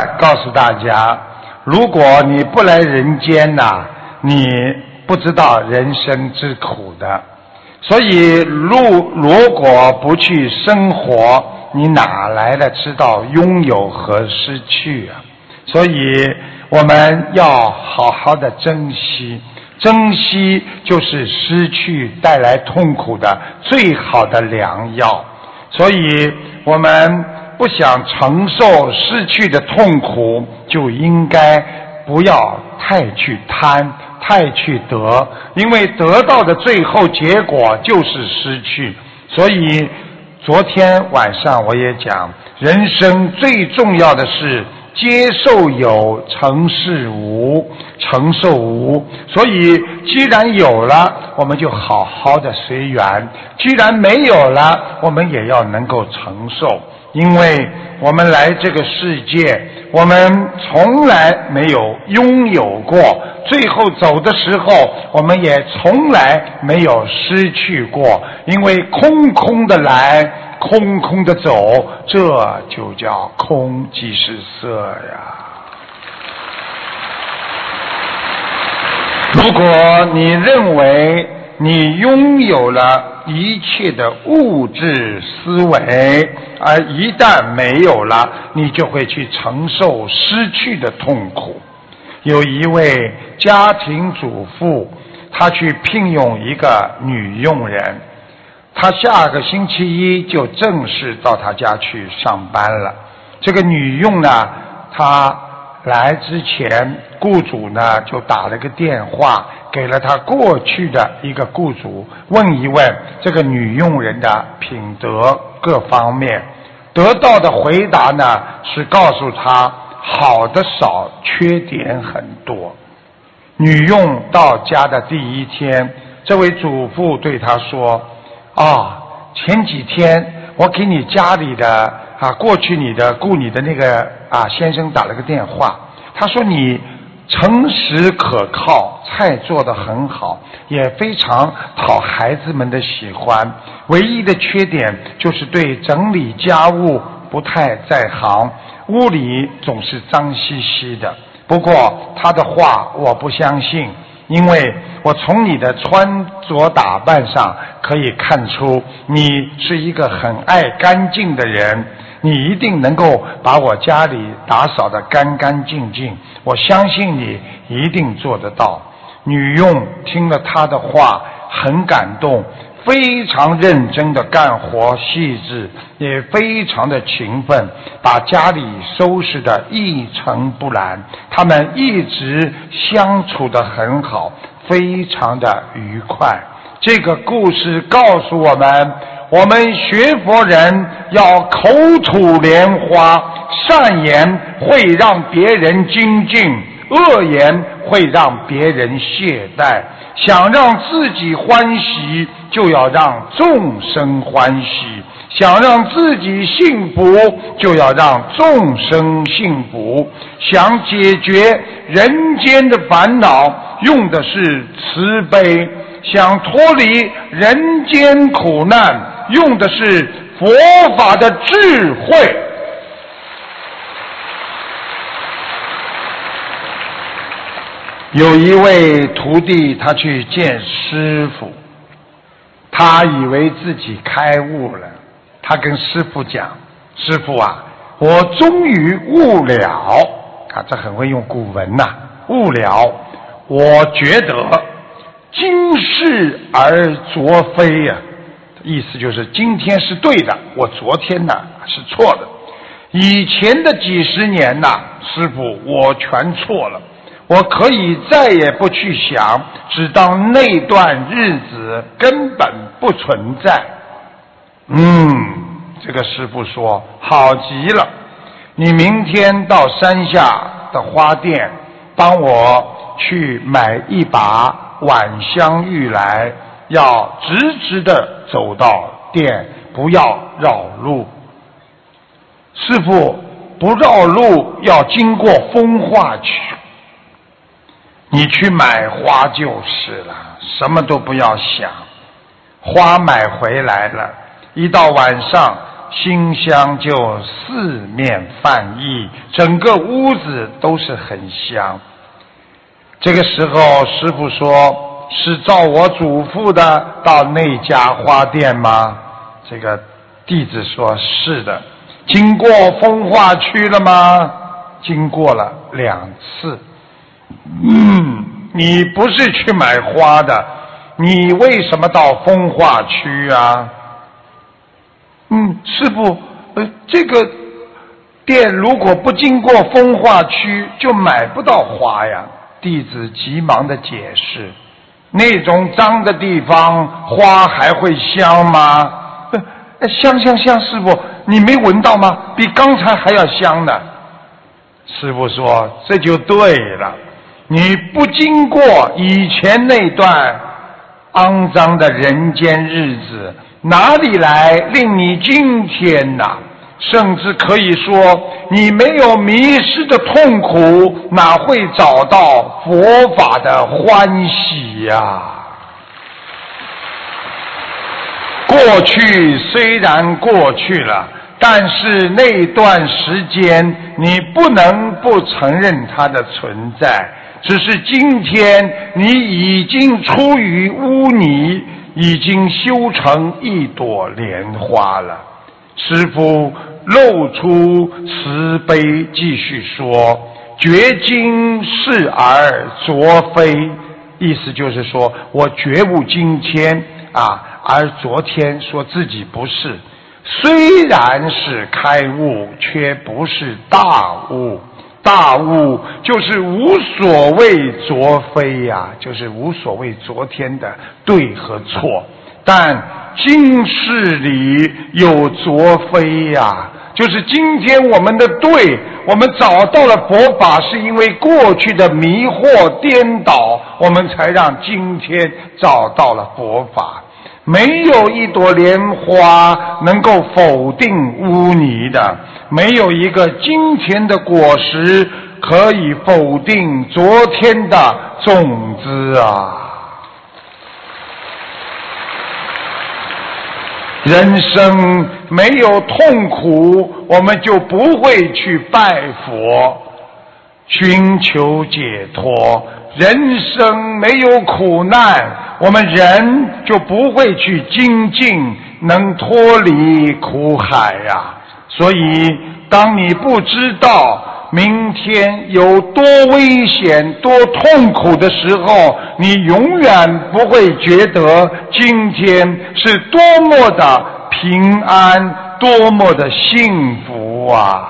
告诉大家，如果你不来人间呐，你不知道人生之苦的。所以如果不去生活，你哪来的知道拥有和失去啊？所以我们要好好的珍惜，珍惜就是失去带来痛苦的最好的良药。所以我们不想承受失去的痛苦，就应该不要太去贪，太去得，因为得到的最后结果就是失去。所以昨天晚上我也讲，人生最重要的是接受有，承事无，承受无。所以既然有了，我们就好好的随缘；既然没有了，我们也要能够承受。因为我们来这个世界，我们从来没有拥有过，最后走的时候，我们也从来没有失去过。因为空空的来，空空的走，这就叫空即是色呀。如果你认为你拥有了一切的物质思维，而一旦没有了，你就会去承受失去的痛苦。有一位家庭主妇，她去聘用一个女佣人，她下个星期一就正式到她家去上班了。这个女佣呢，她来之前，雇主呢就打了个电话给了他过去的一个雇主，问一问这个女佣人的品德各方面。得到的回答呢是告诉他好的少，缺点很多。女佣到家的第一天，这位主妇对他说：前几天我给你家里的过去雇你的那个先生打了个电话，他说你诚实可靠，菜做得很好，也非常讨孩子们的喜欢，唯一的缺点就是对整理家务不太在行，屋里总是脏兮兮的。不过他的话我不相信，因为我从你的穿着打扮上可以看出你是一个很爱干净的人，你一定能够把我家里打扫得干干净净，我相信你一定做得到。女佣听了他的话很感动，非常认真的干活细致，也非常的勤奋，把家里收拾得一尘不染。他们一直相处得很好，非常的愉快。这个故事告诉我们，我们学佛人要口吐莲花，善言会让别人精进，恶言会让别人懈怠。想让自己欢喜，就要让众生欢喜；想让自己幸福，就要让众生幸福。想解决人间的烦恼，用的是慈悲；想脱离人间苦难，用的是佛法的智慧。有一位徒弟，他去见师父，他以为自己开悟了，他跟师父讲：师父啊，我终于悟了。这很会用古文呐，悟了。我觉得今是而昨非呀，意思就是今天是对的，我昨天呢是错的。以前的几十年呐，师父我全错了。我可以再也不去想，只当那段日子根本不存在。这个师父说好极了，你明天到山下的花店帮我去买一把晚香玉来，要直直的走到店，不要绕路。师父不绕路，要经过风化区，你去买花就是了，什么都不要想。花买回来了，一到晚上， 馨香就四面泛溢，整个屋子都是很香。这个时候师父说，是照我嘱咐的到那家花店吗？这个弟子说是的。经过风化区了吗？经过了2次。你不是去买花的，你为什么到风化区啊？师父，这个店如果不经过风化区就买不到花呀。弟子急忙的解释，那种脏的地方花还会香吗？香，师父，你没闻到吗？比刚才还要香呢。师父说，这就对了，你不经过以前那段肮脏的人间日子，哪里来令你今天呐？甚至可以说，你没有迷失的痛苦，哪会找到佛法的欢喜呀？过去虽然过去了，但是那段时间你不能不承认它的存在，只是今天你已经出于污泥，已经修成一朵莲花了。师父露出慈悲，继续说，觉今是而昨非，意思就是说我觉悟今天而昨天说自己不是，虽然是开悟，却不是大悟。大悟就是无所谓昨非呀，就是无所谓昨天的对和错。但今世里有昨非呀，就是今天我们的对，我们找到了佛法，是因为过去的迷惑颠倒，我们才让今天找到了佛法。没有一朵莲花能够否定污泥的，没有一个今天的果实可以否定昨天的种子啊！人生没有痛苦，我们就不会去拜佛寻求解脱。人生没有苦难，我们人就不会去精进，能脱离苦海呀。所以当你不知道明天有多危险多痛苦的时候，你永远不会觉得今天是多么的平安，多么的幸福啊！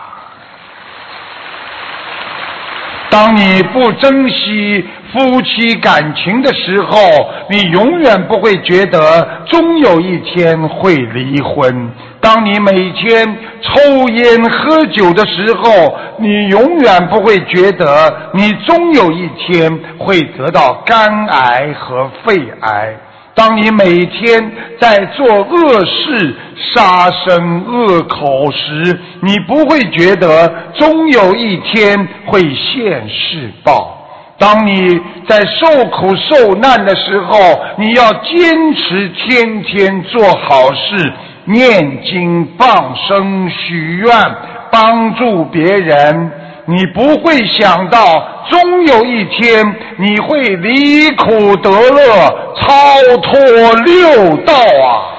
当你不珍惜夫妻感情的时候，你永远不会觉得终有一天会离婚。当你每天抽烟喝酒的时候，你永远不会觉得你终有一天会得到肝癌和肺癌。当你每天在做恶事杀生恶口时，你不会觉得终有一天会现世报。当你在受苦受难的时候，你要坚持天天做好事，念经放生许愿帮助别人，你不会想到终有一天你会离苦得乐，超脱六道啊！